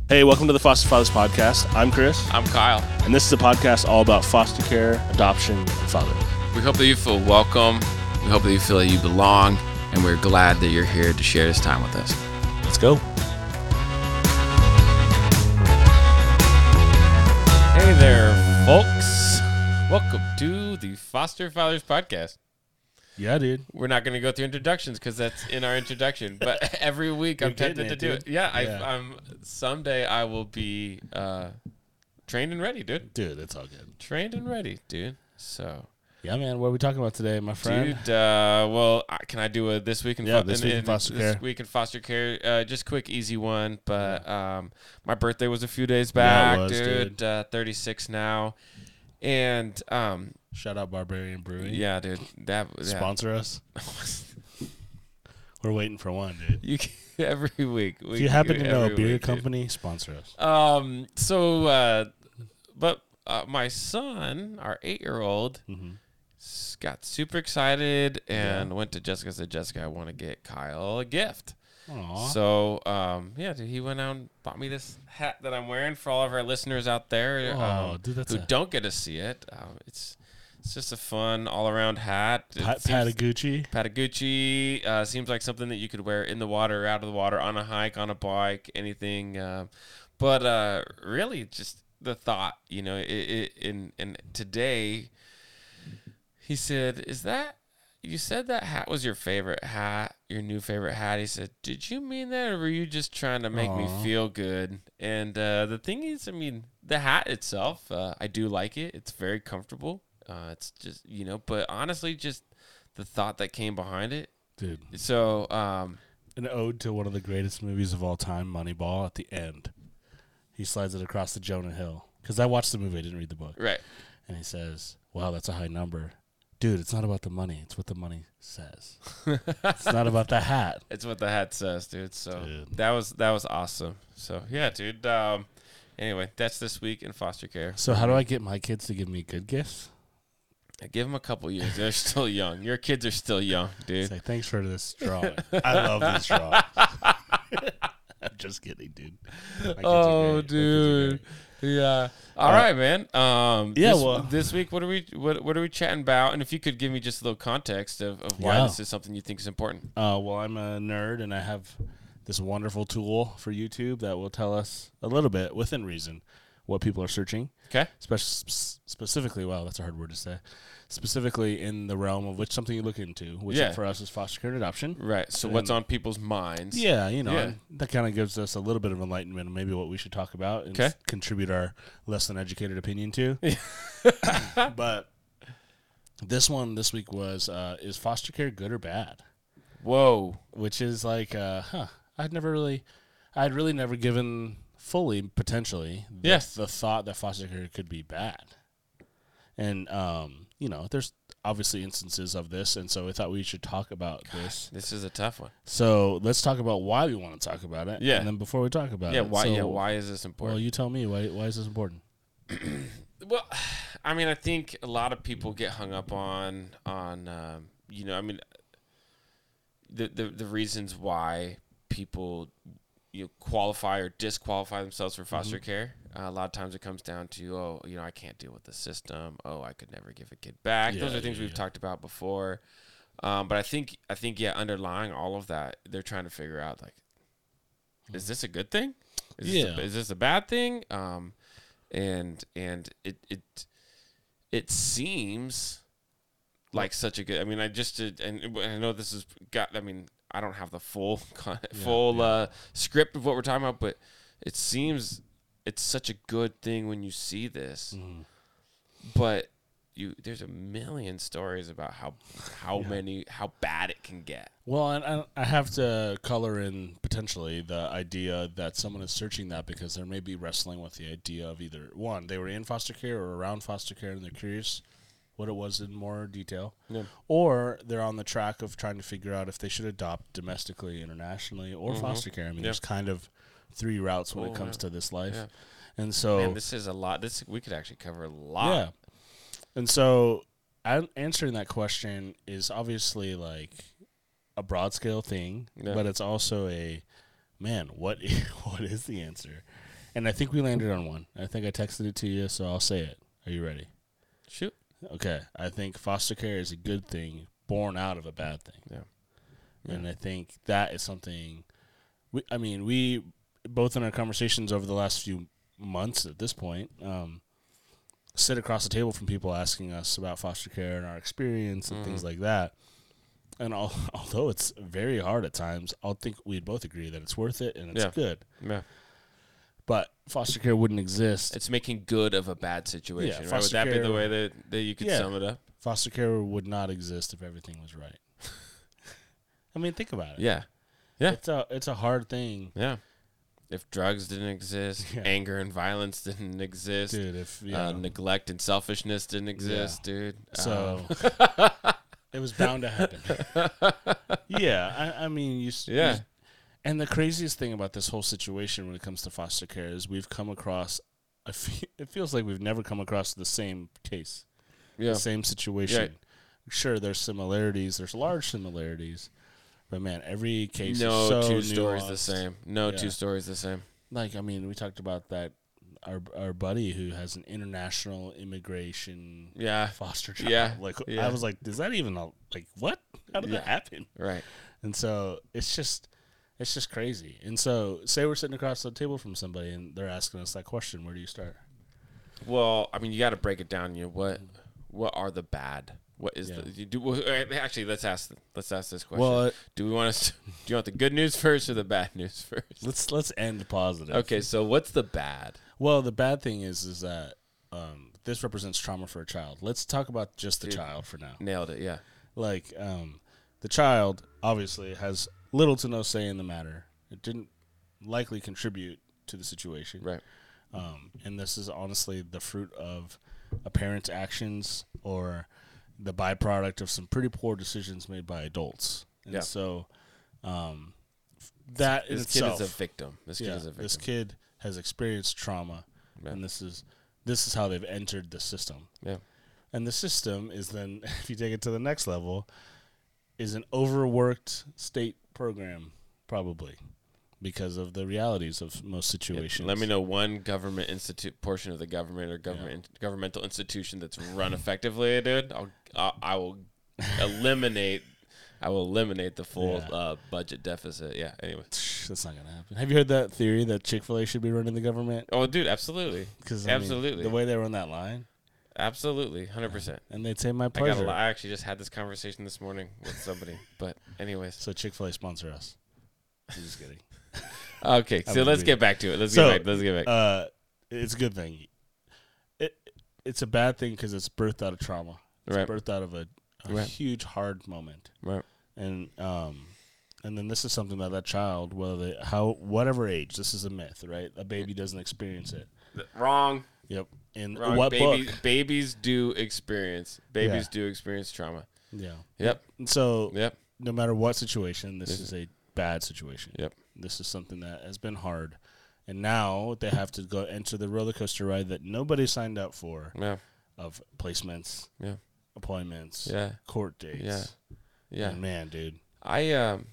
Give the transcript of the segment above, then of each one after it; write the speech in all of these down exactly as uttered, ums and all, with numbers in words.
Hey, welcome to the Foster Fathers Podcast. I'm Chris. I'm Kyle. And this is a podcast all about foster care, adoption, and fatherhood. We hope that you feel welcome. We hope that you feel that you belong. And we're glad that you're here to share this time with us. Let's go. Hey there, folks. Welcome to the Foster Fathers Podcast. Yeah, dude. We're not going to go through introductions because that's in our introduction, but every week I'm You're getting tempted to it, do dude. it. Yeah, Yeah. I, I'm. Someday I will be uh, trained and ready, dude. Dude, it's all good. Trained and ready, dude. So, Yeah, man. What are we talking about today, my friend? dude. Uh, well, I- can I do a this week in Yeah, fo- this week in foster this care. week in foster care? Uh, just quick, easy one. But um, my birthday was a few days Yeah, it back, was, dude. dude. Uh, thirty-six now, and um. Shout out Barbarian Brewing. Yeah, dude. That yeah. Sponsor us. We're waiting for one, dude. You can, every week. We If you can happen do to know a every beer week, dude. company, sponsor us. Um. So, uh, but uh, my son, our eight-year-old, Mm-hmm. s- got super excited and went to Jessica. Said, "Jessica, I want to get Kyle a gift." Aw. So, um, yeah, dude, he went out and bought me this hat that I'm wearing for all of our listeners out there Oh, um, dude, that's who a- don't get to see it. Um, it's it's just a fun all-around hat. It Pat- seems- Patagucci. Patagucci uh, seems like something that you could wear in the water, out of the water, on a hike, on a bike, anything. Uh, but uh, really, just the thought, you know, it, it, in and today, he said, "Is that you said that hat was your favorite hat, your new favorite hat?" He said, "Did you mean that, or were you just trying to make me Aw. feel good?" And uh, the thing is, I mean, the hat itself, uh, I do like it. It's very comfortable. Uh, it's just, you know, but honestly, just the thought that came behind it. Dude. So, um, An ode to one of the greatest movies of all time, Moneyball, at the end. He slides it across the Jonah Hill. Because I watched the movie, I didn't read the book. right. And he says, wow, that's a high number. Dude, it's not about the money. It's what the money says. It's not about the hat. It's what the hat says, dude. So Dude. that was that was awesome. So yeah, dude. Um, anyway, that's this week in foster care. So how do I get my kids to give me good gifts? I give them a couple years. They're still young. Your kids are still young, dude. Say, thanks for this drawing. I love this drawing. I'm just kidding, dude. My kids are Oh, great. My kids are dude. great. Yeah. All Uh, right, man. Um, yeah, This, well- this week, what are we what what are we chatting about? And if you could give me just a little context of, of why Yeah. this is something you think is important. Uh, well, I'm a nerd, and I have this wonderful tool for YouTube that will tell us a little bit, within reason, what people are searching. Okay. Spec- specifically, wow, that's a hard word to say. Specifically in the realm of which something you look into, which Yeah. for us is foster care and adoption. Right. So And- what's on people's minds? Yeah, you know, Yeah. and that kind of gives us a little bit of enlightenment of maybe what we should talk about and Okay. s- contribute our less than educated opinion to. But this one this week was, uh, is foster care good or bad? Whoa. Which is like, uh, huh, I'd never really, I'd really never given fully, potentially, the, Yes. the thought that foster care could be bad. And, um, you know, there's obviously instances of this, and so we thought we should talk about this. This is a tough one. So let's talk about why we want to talk about it. Yeah. And then before we talk about Yeah. it. Why? so- yeah. Why is this Well, important? you tell me. Why, why is this important? Well, I mean, I think a lot of people get hung up on on um, you know, I mean, the the the reasons why people you know, qualify or disqualify themselves for foster care. Uh, a lot of times it comes down to, oh, you know, I can't deal with the system. Oh, I could never give a kid back. Those Yeah, are things yeah, we've yeah. talked about before. Um, but I think I think yeah, underlying all of that, they're trying to figure out like, is this a good thing? Is this Yeah. a, is this a bad thing? Um, and and it it it seems like such a good. I mean, I just did, and I know this has got. I mean, I don't have the full con- full yeah. Uh, script of what we're talking about, but it seems it's such a good thing when you see this. Mm. But you, there's a million stories about how how Yeah. many how bad it can get. Well, and I, I have to color in potentially the idea that someone is searching that because they may be wrestling with the idea of either, one, they were in foster care or around foster care and they're curious what it was in more detail, Yeah. or they're on the track of trying to figure out if they should adopt domestically, internationally, or Mhm. foster care. I mean, Yeah. there's kind of three routes when Oh, it comes yeah. to this life. Yeah. And so, Man, this is a lot. This we could actually cover a lot. yeah. And so an- answering that question is obviously like a broad scale thing, Yeah. but it's also a, man, what what is the answer? And I think we landed on one. I think I texted it to you, so I'll say it. Are you ready? Shoot. Okay. I think foster care is a good thing born out of a bad thing. Yeah. And I think that is something, we, I mean, we, both in our conversations over the last few months at this point, um, sit across the table from people asking us about foster care and our experience and mm. things like that. And al- although it's very hard at times, I think we'd both agree that it's worth it and it's yeah. good. Yeah. But foster care wouldn't exist. It's making good of a bad situation, yeah, right? Would that care, be the way that, that you could yeah, sum it up? Foster care would not exist if everything was right. I mean, think about it. Yeah. Yeah. It's a, it's a hard thing. Yeah. If drugs didn't exist, yeah. anger and violence didn't exist, dude, if yeah. uh, neglect and selfishness didn't exist, yeah. dude. So um. it was bound to happen. yeah, I, I mean, you. Yeah. You, and the craziest thing about this whole situation when it comes to foster care is we've come across. I feel, it feels like we've never come across the same case, yeah, the same situation. Yeah. Sure, there's similarities. There's large similarities. But, man, every case no is so two nuanced. stories the same. No yeah. two stories the same. Like, I mean, we talked about that, our our buddy who has an international immigration yeah. foster child. Yeah. Like, yeah. I was like, is that even a, like, what? How did yeah. that happen? Right. And so it's just, it's just crazy. And so say we're sitting across the table from somebody and they're asking us that question, where do you start? Well, I mean, you got to break it down. You know, what, what are the bad? What is yeah. the you do? Well, actually, let's ask. Let's ask this question. Well, uh, do we want to? Do you want the good news first or the bad news first? Let's let's end positive. Okay, so what's the bad? Well, the bad thing is is that um, this represents trauma for a child. Let's talk about just the Dude, child for now. Nailed it. Yeah. Like um, the child obviously has little to no say in the matter. It didn't likely contribute to the situation. Right. Um, and this is honestly the fruit of a parent's actions or the byproduct of some pretty poor decisions made by adults. And yeah. so um, that this in kid itself, is a victim. This kid yeah, is a victim. This kid has experienced trauma, yeah. and this is this is how they've entered the system. Yeah. And the system is then, if you take it to the next level, is an overworked state program, probably, because of the realities of most situations. Yeah, let me know one government institute portion of the government or government yeah. governmental institution that's run effectively, dude. I'll, I'll I will eliminate I will eliminate the full yeah. uh, budget deficit. Yeah. Anyway, that's not gonna happen. Have you heard that theory that Chick-fil-A should be running the government? Oh, dude, absolutely. Because absolutely, mean, the way they run that line. Absolutely, hundred percent. And they'd say my pleasure. I, got a, I actually just had this conversation this morning with somebody. But anyways, so Chick-fil-A sponsor us. I'm just kidding. Okay, so let's get back to it. Let's so, get back. Let's get back. Uh, it's a good thing. It it's a bad thing because it's birthed out of trauma. It's right. birthed out of a, a right. huge hard moment. Right. And um, and then this is something that that child, whether they, how whatever age, this is a myth, right? A baby doesn't experience it. Wrong. Yep. In Wrong. what Baby, book? Babies do experience. Babies yeah. do experience trauma. Yeah. Yep. And so. Yep. No matter what situation, this, this is a bad situation. Yep. This is something that has been hard, and now they have to go enter the roller coaster ride that nobody signed up for. Yeah. Of placements. Yeah. Appointments. Yeah. Court dates. Yeah. Yeah. And man, dude. I um.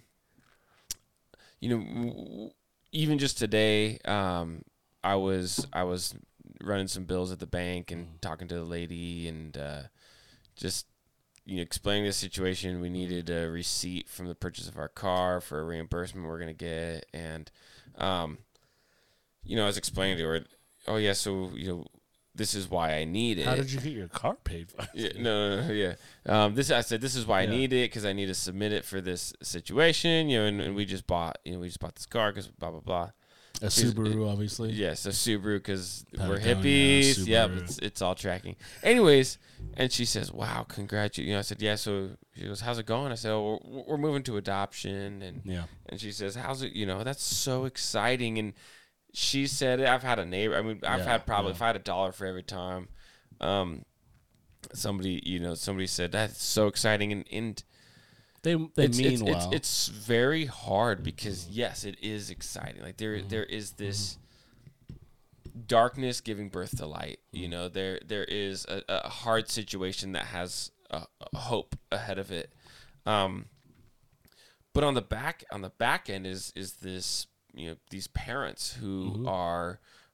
You know, even just today, um, I was I was running some bills at the bank and mm. talking to the lady and uh, just. You know, explaining the situation, we needed a receipt from the purchase of our car for a reimbursement we're going to get. And, um, you know, I was explaining to her, oh, yeah, so, you know, this is why I need it. How did you get your car paid for? yeah, no, no, no, yeah. Um, this, I said, this is why yeah. I need it because I need to submit it for this situation, you know, and, and we just bought, you know, we just bought this car because blah, blah, blah. A Subaru, obviously. Yes, a Subaru because we're hippies. Yeah, it's, it's all tracking. Anyways, and she says, "Wow, congratulations!" You know, I said, "Yeah." So she goes, "How's it going?" I said, "Oh, we're, we're moving to adoption." And yeah, and she says, "How's it? You know, that's so exciting." And she said, "I've had a neighbor. I mean, I've yeah, had probably yeah. if I had a dollar for every time, um, somebody, you know, somebody said that's so exciting." And and They they it's, mean it's, well. It's, it's very hard because yes, it is exciting. Like there mm-hmm. there is this mm-hmm. darkness giving birth to light. Mm-hmm. You know, there there is a, a hard situation that has a, a hope ahead of it. Um, but on the back on the back end is is this you know these parents who mm-hmm. are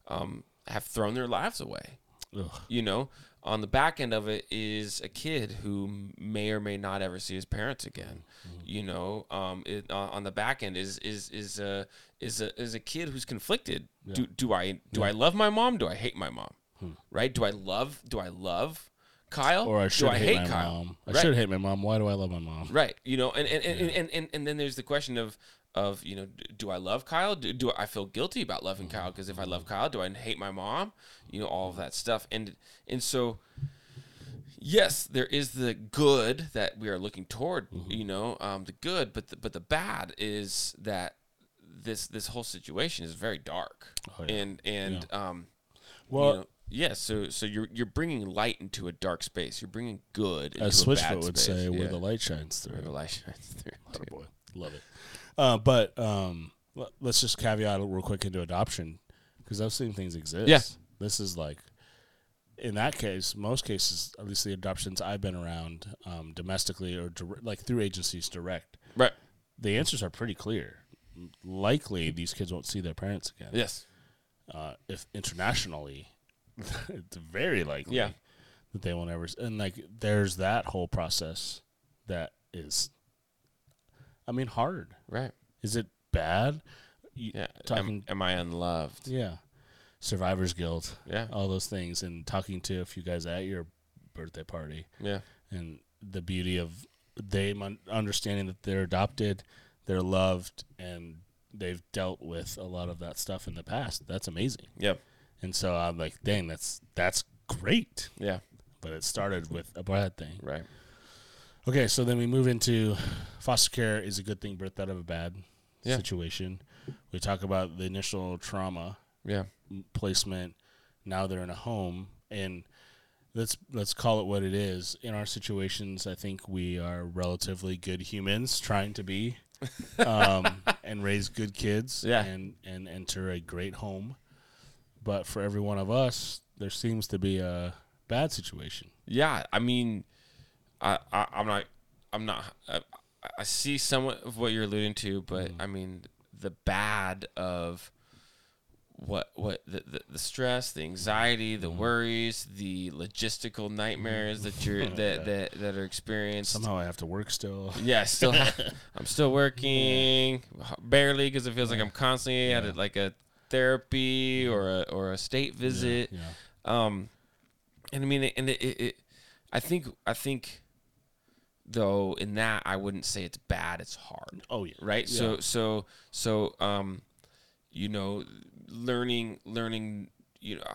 um, have thrown their lives away. Ugh. You know, on the back end of it is a kid who may or may not ever see his parents again. Mm-hmm. You know, um, it, uh, on the back end is is is a is a is a kid who's conflicted. Yeah. Do do I do Yeah. I love my mom? Do I hate my mom? Hmm. Right? Do I love do I love Kyle? Or I should do I hate, hate my Kyle? mom. I Right. should hate my mom. Why do I love my mom? Right. You know, and and, and, Yeah. and, and, and then there's the question of of you know, d- do I love Kyle? Do, do I feel guilty about loving Kyle? Because if I love Kyle, do I hate my mom? You know, all of that stuff. And and so, yes, there is the good that we are looking toward. Mm-hmm. You know, um, the good, but the, but the bad is that this this whole situation is very dark. Oh, yeah. And and um, Well, you know, yeah. So so you're you're bringing light into a dark space. You're bringing good into as a bad Switchfoot would space. say, where Yeah. the light shines through. Where the light shines through. Oh, boy. Love it. Uh, but um, l- let's just caveat it real quick into adoption, because those same things exist. Yeah. This is like, in that case, most cases, at least the adoptions I've been around um, domestically or dir- like through agencies direct, Right. the answers are pretty clear. Likely, these kids won't see their parents again. Yes. Uh, if internationally, it's very likely Yeah. that they won't ever. s- And like, there's that whole process that is, I mean, hard. Right. Is it bad? You- Yeah. Talking, Am, am I unloved? yeah, survivor's guilt, Yeah. all those things, and talking to a few guys at your birthday party, Yeah. and the beauty of them un- understanding that they're adopted, they're loved, and they've dealt with a lot of that stuff in the past. That's amazing. Yep. And so I'm like, dang, that's that's great. Yeah. But it started with a bad thing. Right. Okay, so then we move into foster care is a good thing birthed out of a bad Yeah. situation. We talk about the initial trauma Yeah. placement. Now they're in a home, and let's let's call it what it is. In our situations, I think we are relatively good humans trying to be um, and raise good kids Yeah. and, and enter a great home. But for every one of us, there seems to be a bad situation. Yeah. I mean, I, I I'm not I'm not I, I see somewhat of what you're alluding to, but Mm. I mean the bad of what what the, the, the stress, the anxiety, the Mm. worries, the logistical nightmares that you're that, Yeah. that that are experienced. Somehow I have to work still. Yeah, still ha- I'm still working barely because it feels like I'm constantly at a, like a therapy or a or a state visit. Yeah. Um, and I mean, and it, it, it, I think I think though in that I wouldn't say it's bad. It's hard, Oh yeah. right? Yeah. So so so um, you know, learning learning you know.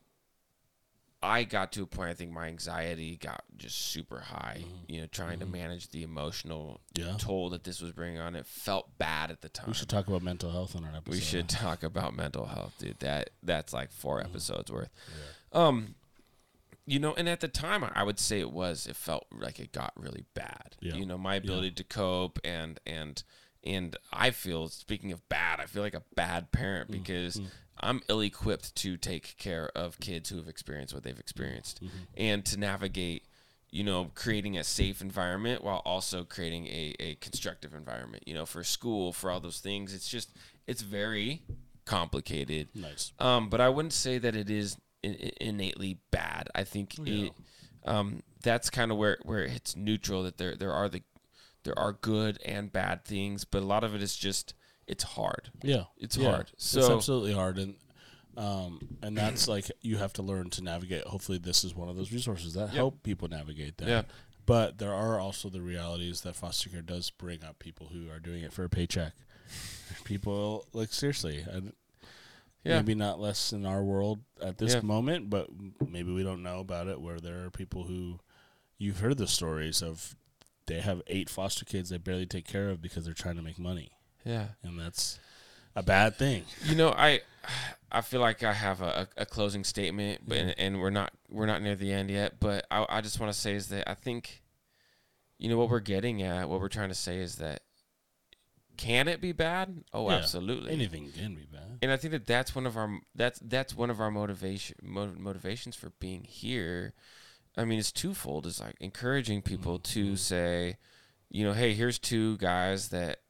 I got to a point. I think my anxiety got just super high. You know, trying to manage the emotional Yeah. toll that this was bringing on. It felt bad at the time. We should talk about mental health on our episode. We should talk about mental health, dude. That that's like four episodes worth. Um, you know, and at the time, I would say it was. It felt like it got really bad. Yeah. You know, my ability to cope and and and I feel. Speaking of bad, I feel like a bad parent because I'm ill-equipped to take care of kids who have experienced what they've experienced, and to navigate. You know, creating a safe environment while also creating a, a constructive environment, you know, for school, for all those things. It's just, it's very complicated. Nice. Um, but I wouldn't say that it is in, in- innately bad. I think Yeah. it, um, that's kind of where, where it's neutral, that there, there are the, there are good and bad things, but a lot of it is just, it's hard. Yeah. It's Yeah. hard. it's So, absolutely hard, and um, and that's like you have to learn to navigate. Hopefully, this is one of those resources that help people navigate that. Yeah. But there are also the realities that foster care does bring up people who are doing it for a paycheck. People like seriously, and yeah. maybe not less in our world at this Yeah. moment, but maybe we don't know about it. Where there are people who you've heard the stories of, they have eight foster kids they barely take care of because they're trying to make money, Yeah. and that's a bad thing. You know, I I feel like I have a, a closing statement, but and, and we're not we're not near the end yet. But I I just want to say is that I think, you know, what we're getting at, what we're trying to say is that, can it be bad? Oh, Yeah. absolutely. Anything can be bad. And I think that that's one of our that's that's one of our motivation mo- motivations for being here. I mean, it's twofold. It's like encouraging people to say, you know, hey, here's two guys that uh,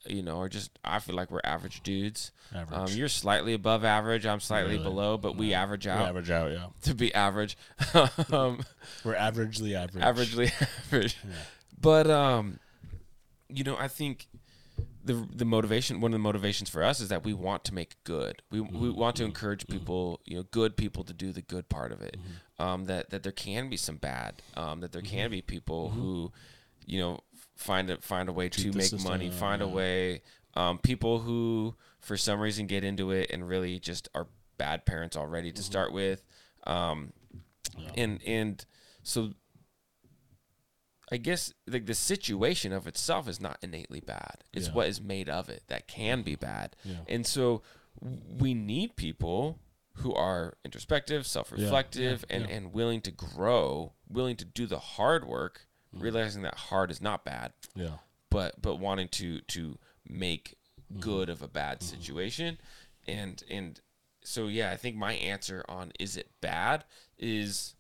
you know, are just, I feel like we're average dudes. Average. Um, you're slightly above average. I'm slightly Really? below, but we average out We average out, yeah. to be average. um, We're averagely average. averagely average. Yeah. But, um, you know, I think the the motivation, one of the motivations for us is that we want to make good. We we want to encourage people, you know, good people to do the good part of it. Um, that that there can be some bad. Um, that there can be people who, you know, find a find a way Cheat to the make system, money, find a yeah. way. Um, people who for some reason get into it and really just are bad parents already to start with. Um, Yeah. and and so I guess like the situation of itself is not innately bad. It's Yeah. what is made of it that can be bad. Yeah. And so we need people who are introspective, self-reflective, Yeah. and, Yeah. and willing to grow, willing to do the hard work, realizing that hard is not bad, Yeah. but but wanting to to make good of a bad situation. And and so yeah, I think my answer on is it bad is,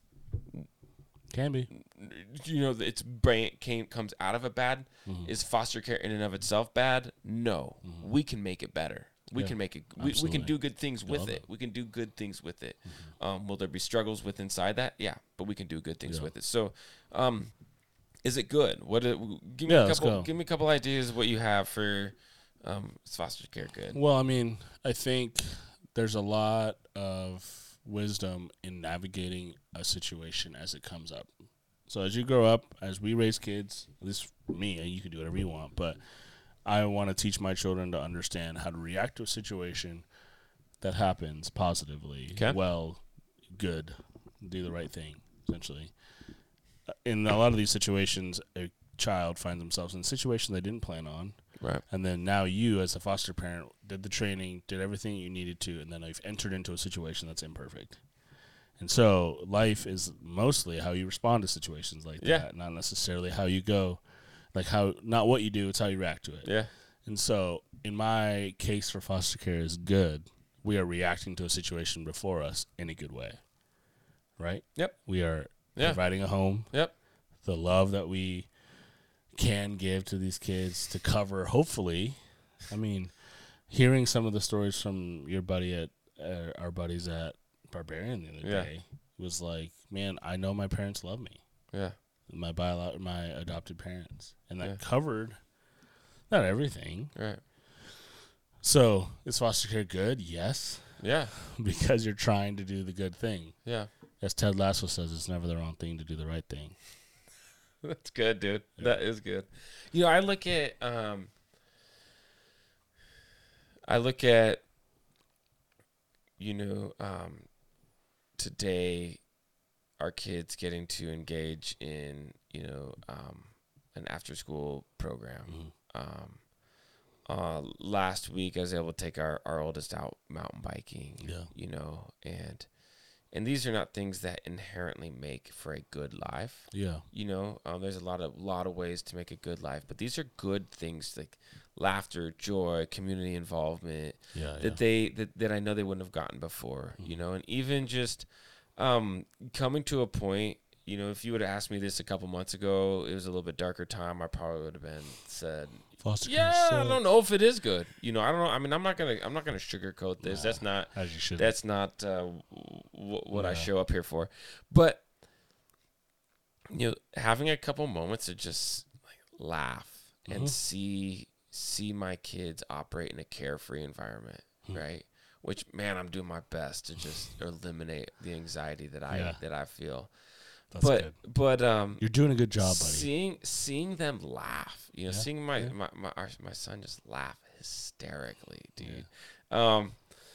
Can be. you know, its brain came comes out of a bad. Mm-hmm. Is foster care in and of itself bad? No, we can make it better. We Yeah, can make it. We, we absolutely. can do good things with love it. it. We can do good things with it. Um, will there be struggles with inside that? Yeah, but we can do good things Yeah. with it. So, um, is it good? What? It, give me Yeah, a let's couple. go. Give me a couple ideas of what you have for um, is foster care good? Well, I mean, I think there's a lot of wisdom in navigating a situation as it comes up. So as you grow up, as we raise kids, at least for me, you can do whatever you want, but I want to teach my children to understand how to react to a situation that happens positively, Okay. well, good, do the right thing, essentially. In a lot of these situations, a child finds themselves in a situation they didn't plan on, Right. and then now you, as a foster parent, did the training, did everything you needed to, and then you've entered into a situation that's imperfect. And so life is mostly how you respond to situations like Yeah. that, not necessarily how you go, like how, not what you do, it's how you react to it. Yeah. And so in my case for foster care is good. We are reacting to a situation before us in a good way, right? Yep. We are Yeah. providing a home, Yep. the love that we can give to these kids to cover, hopefully. I mean, hearing some of the stories from your buddy at uh, our buddies at Barbarian the other Yeah. day was like, man, I know my parents love me, Yeah. my bio- my adopted parents, and that Yeah. covered not everything. Right. So is foster care good? Yes, Yeah. because you're trying to do the good thing. Yeah. As Ted Lasso says, it's never the wrong thing to do the right thing. That's good, dude. That is good. You know, I look at um I look at you know, um today our kids getting to engage in, you know, um an after school program. Um uh last week I was able to take our, our oldest out mountain biking. Yeah. You know, and and these are not things that inherently make for a good life. Yeah. You know, um, there's a lot of lot of ways to make a good life, but these are good things like laughter, joy, community involvement Yeah. that they that, that I know they wouldn't have gotten before. You know, and even just um, coming to a point. You know, if you would have asked me this a couple months ago, it was a little bit darker time. I probably would have been said, Foster care "Yeah, I sucks. don't know if it is good." You know, I don't know. I mean, I'm not gonna I'm not gonna sugarcoat this. That's not As you should. that's not uh, w- what I Yeah. show up here for. But you know, having a couple moments to just like laugh Mhm. and see see my kids operate in a carefree environment, Hmm. right? Which, man, I'm doing my best to just eliminate the anxiety that I Yeah. that I feel. That's but good. but um, You're doing a good job, buddy. seeing seeing them laugh, you know, Yeah, seeing my, yeah. my my our, my son just laugh hysterically, dude. Um,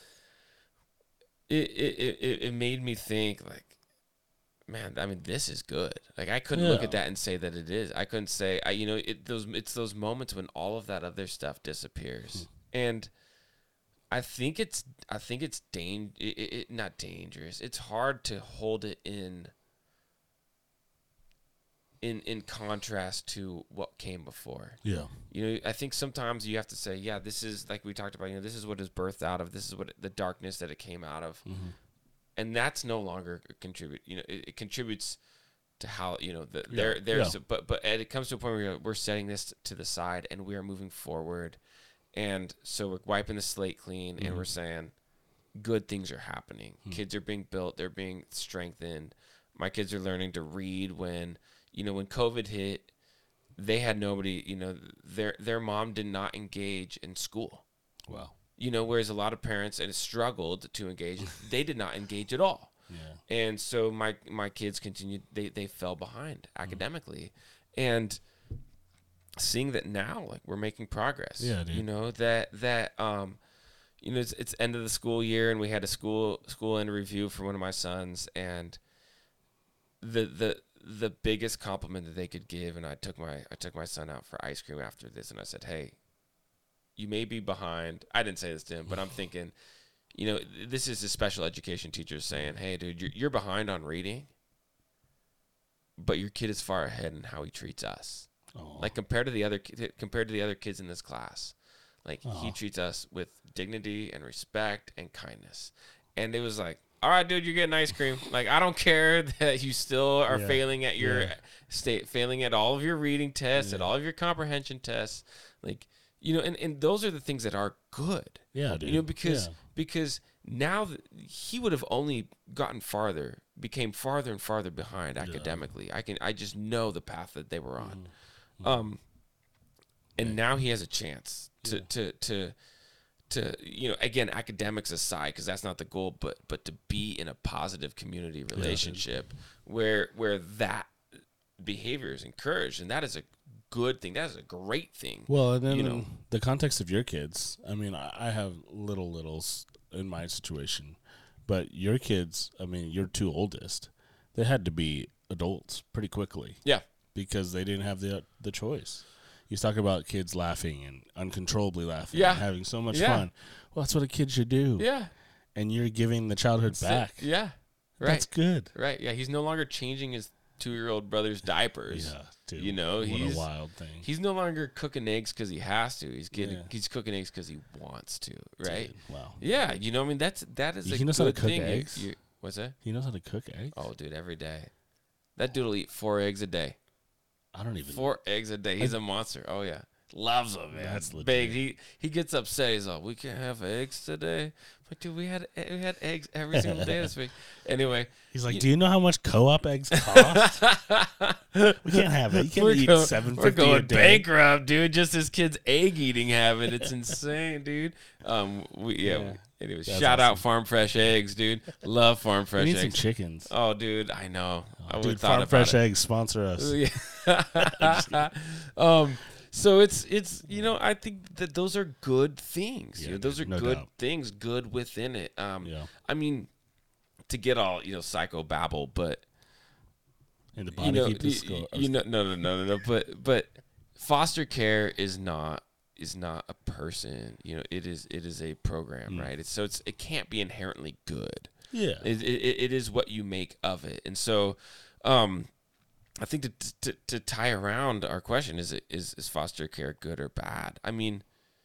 it, it it it made me think like, man, I mean, this is good. Like I couldn't look Yeah. at that and say that it is. I couldn't say, I you know, it those it's those moments when all of that other stuff disappears, and I think it's I think it's dang it, it, it not dangerous. It's hard to hold it in. In, in contrast to what came before. Yeah. You know, I think sometimes you have to say, yeah, this is like we talked about, you know, this is what is birthed out of, this is what the darkness that it came out of. Mhm. And that's no longer contribute, you know, it, it contributes to how, you know, the, Yeah, there, there's, yeah. but, but it comes to a point where we're setting this to the side and we are moving forward And so we're wiping the slate clean, mm-hmm. and we're saying good things are happening. Mm-hmm. Kids are being built. They're being strengthened. My kids are learning to read when, you know, when COVID hit, they had nobody, you know, their their mom did not engage in school. Wow. You know, whereas a lot of parents and struggled to engage, they did not engage at all. Yeah. And so my my kids continued, they, they fell behind academically. Mm-hmm. And seeing that now, like, we're making progress. Yeah, dude. You know, that, that um, you know, it's, it's end of the school year, and we had a school school end review for one of my sons, and the the the biggest compliment that they could give, and I took my I took my son out for ice cream after this, and I said, hey, you may be behind. I didn't say this to him, but I'm thinking, you know, this is a special education teacher saying, hey, dude, you're, you're behind on reading, but your kid is far ahead in how he treats us. Oh. Like, compared to the other compared to the other kids in this class, like, oh. he treats us with dignity and respect and kindness. And it was like, all right, dude, you're getting ice cream. Like, I don't care that you still are yeah. failing at your yeah. state, failing at all of your reading tests, yeah. at all of your comprehension tests. Like, you know, and, and those are the things that are good. Yeah, dude. You know, because yeah. because now th- he would have only gotten farther, became farther and farther behind yeah. academically. I can I just know the path that they were on. Mm-hmm. Um, and yeah. now he has a chance to yeah. to to. to, you know, again, academics aside, because that's not the goal, but but to be in a positive community relationship yeah. where where that behavior is encouraged, and that is a good thing. That is a great thing. Well, and then you in know, the context of your kids, I mean, I, I have little littles in my situation, but your kids, I mean, your two oldest, they had to be adults pretty quickly. Yeah. Because they didn't have the the choice. You talk about kids laughing and uncontrollably laughing yeah. and having so much yeah. fun. Well, that's what a kid should do. Yeah. And you're giving the childhood so, back. Yeah. Right. That's good. Right. Yeah. He's no longer changing his two-year-old brother's diapers. Yeah, dude. You know, what he's a wild thing. He's no longer cooking eggs because he has to. He's getting yeah. he's cooking eggs because he wants to. Right. Dude, wow. Yeah. You know, I mean, that's that is he a knows good how to cook thing. eggs. You, you, what's that? He knows how to cook eggs. Oh, dude, every day. That dude will eat four eggs a day. I don't even. Four know. eggs a day. He's I, a monster. Oh yeah. Loves them, man. That's legit. Big. He he gets upset. He's like, we can't have eggs today. But dude, we had we had eggs every single day this week. Anyway, he's like, you, do you know how much co-op eggs cost? We can't have it. You can't we're eat go, seven We're fifty going a day. bankrupt, dude. Just this kid's egg eating habit. It's insane, dude. Um, we yeah. Yeah. Anyway, That's shout awesome. out Farm Fresh Eggs, dude. Love Farm Fresh we need Eggs. some chickens. Oh, dude, I know. Oh, I would dude, thought Farm about Fresh it. Eggs sponsor us. Yeah. um. So it's it's you know, I think that those are good things. Yeah, you know, those are no good doubt. things, good within it. Um, Yeah. I mean, to get all you know psycho babble, but And the body you know, keep y- this go- you know, no, no, no, no, no. But but foster care is not is not a person. You know, it is it is a program, Mm. right? It's, so it's it can't be inherently good. Yeah. It, it it is what you make of it, and so. Um, I think to, to to tie around our question, is it is is foster care good or bad? I mean,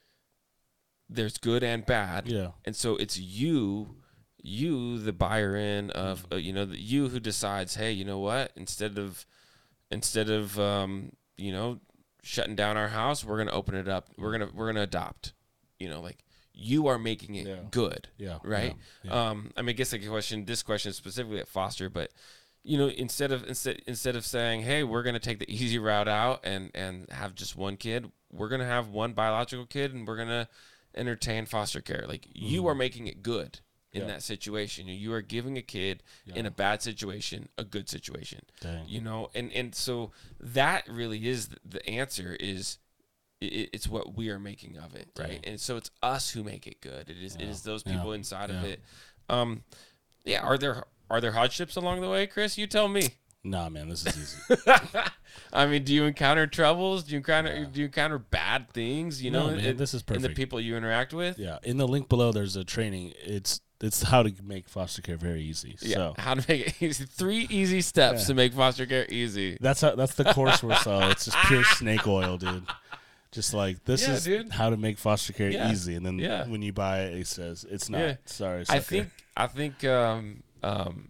there's good and bad, Yeah. and so it's you, you the buyer in of uh, you know the, you who decides, hey, you know what? Instead of instead of um, you know shutting down our house, we're gonna open it up. We're gonna we're gonna adopt. You know, like you are making it Yeah. good, Yeah. right? Yeah. Yeah. Um, I mean, I guess like a question. This question is specifically at foster, but. You know, instead of instead instead of saying, "Hey, we're gonna take the easy route out and and have just one kid," we're gonna have one biological kid, and we're gonna entertain foster care. Like mm-hmm. you are making it good in yeah. that situation. You are giving a kid yeah. in a bad situation a good situation. Dang. You know, and and so that really is the, the answer. Is it, it's what we are making of it, right? Dang. And so it's us who make it good. It is yeah. it is those people yeah. inside yeah. of it. Um, yeah. Are there Are there hardships along the way, Chris? You tell me. Nah, man, this is easy. I mean, do you encounter troubles? Do you encounter yeah. do you encounter bad things? You no, know, man, in, this is perfect. in the people you interact with. Yeah, in the link below, there's a training. It's it's how to make foster care very easy. Yeah, so how to make it easy. Three easy steps yeah. to make foster care easy. That's how. That's the course we're so. It's just pure snake oil, dude. Just like this yeah, is dude. how to make foster care yeah. easy, and then yeah. when you buy it, it says it's not. Yeah. Sorry, sucker. I think. I think. Um. Um.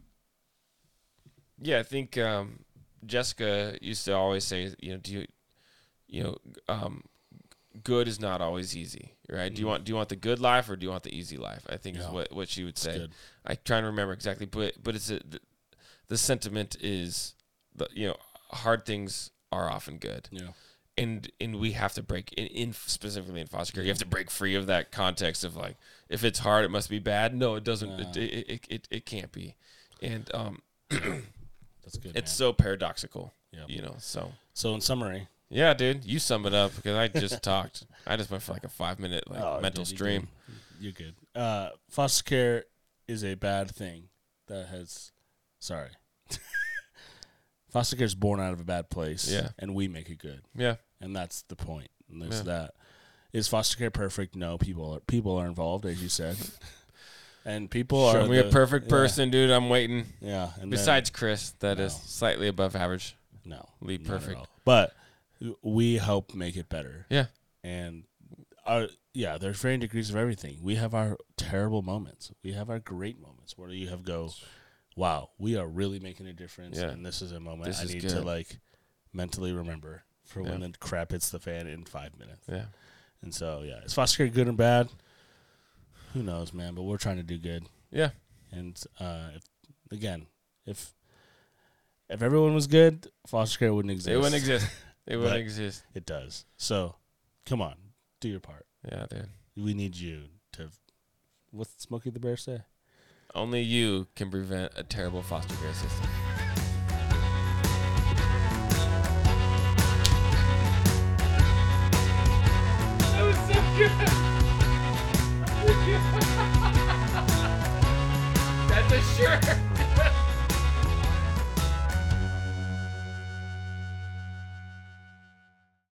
Yeah, I think um, Jessica used to always say, you know, do you, you know, um, good is not always easy, right? Mm. Do you want do you want the good life or do you want the easy life? I think yeah. is what, what she would say. I try to remember exactly, but but it's a, the, the sentiment is, the, you know, hard things are often good. Yeah. And and we have to break in, in specifically in foster care. You have to break free of that context of like, if it's hard, it must be bad. No, it doesn't. Uh, it, it, it it it can't be. And um, that's good. It's man. so paradoxical. Yep. You know. So so in summary, yeah, dude, you sum it up because I just talked. I just went for like a five minute like oh, mental dude, stream. You're good. You're good. Uh, foster care is a bad thing that has. Sorry. Foster care is born out of a bad place, yeah, and we make it good. Yeah, and that's the point. And there's yeah. that. Is foster care perfect? No, people are people are involved, as you said, and people Show are. Show me the, a perfect yeah. person, dude. I'm waiting. Yeah. And Besides then, Chris, that no. is slightly above average. No, lead perfect. But we help make it better. Yeah, and our yeah, there's varying degrees of everything. We have our terrible moments. We have our great moments where you have go. Wow, we are really making a difference, yeah. and this is a moment this I is need good. to like mentally remember for yeah. when the crap hits the fan in five minutes. Yeah, and so yeah, is foster care good or bad? Who knows, man? But we're trying to do good. Yeah, and uh, if, again, if if everyone was good, foster care wouldn't exist. It wouldn't exist. It wouldn't exist. It does. So, come on, do your part. Yeah, dude. We need you to. What's Smokey the Bear say? Only you can prevent a terrible foster care system.